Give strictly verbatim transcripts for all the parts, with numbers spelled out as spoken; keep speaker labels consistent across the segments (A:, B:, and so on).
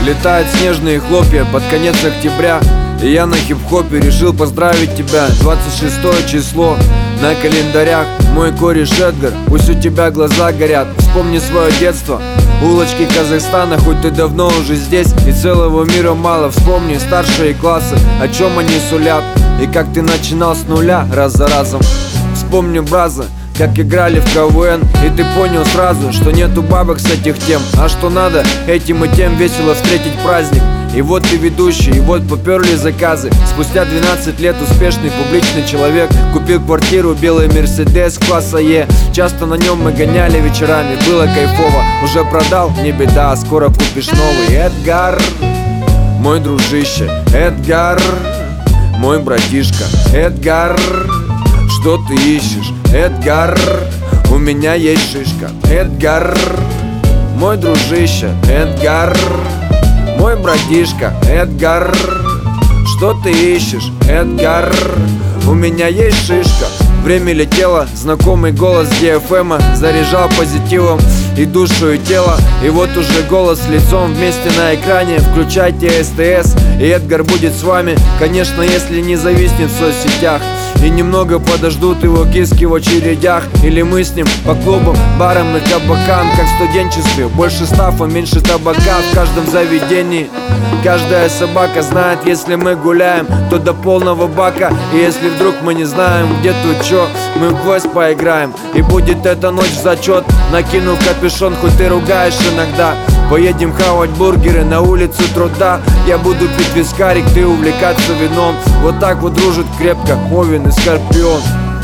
A: Летают снежные хлопья под конец октября, и я на хип-хопе решил поздравить тебя. Двадцать шестое число на календарях. Мой кореш Эдгар, пусть у тебя глаза горят. Вспомни свое детство, улочки Казахстана, хоть ты давно уже здесь и целого мира мало. Вспомни старшие классы, о чем они сулят, и как ты начинал с нуля раз за разом. Вспомни, браза, как играли в КВН, и ты понял сразу, что нету бабок с этих тем, а что надо этим и тем весело встретить праздник. И вот ты ведущий, и вот поперли заказы. Спустя двенадцать лет успешный публичный человек купил квартиру, белый Мерседес класса Е. Часто на нем мы гоняли вечерами, было кайфово. Уже продал, не беда, скоро купишь новый. Эдгар, мой дружище, Эдгар, мой братишка, Эдгар, что ты ищешь? Эдгар, у меня есть шишка. Эдгар, мой дружище, Эдгар, мой братишка, Эдгар, что ты ищешь? Эдгар, у меня есть шишка. Время летело, знакомый голос ди эф эм заряжал позитивом и душу, и тело. И вот уже голос с лицом вместе на экране. Включайте эс тэ эс, и Эдгар будет с вами. Конечно, если не зависнет в соцсетях и немного подождут его киски в очередях. Или мы с ним по клубам, барам и кабакам, как в студенчестве. Больше стафа, меньше табака в каждом заведении. Каждая собака знает, если мы гуляем, то до полного бака. И если вдруг мы не знаем, где тут чё, мы в гвоздь поиграем. И будет эта ночь в зачет. Накинув капюшон, хоть ты ругаешь иногда. Поедем хавать бургеры на улицу Труда. Я буду пить вискарик, ты увлекаться вином. Вот так вот дружит крепко Овен и Скорпион.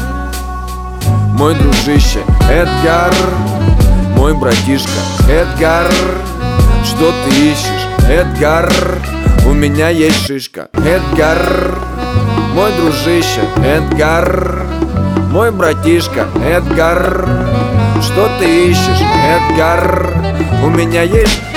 A: Мой дружище, Эдгар, мой братишка, Эдгар, что ты ищешь? Эдгар, у меня есть шишка. Эдгар, мой дружище, Эдгар, мой братишка, Эдгар, что ты ищешь? Эдгар, у меня есть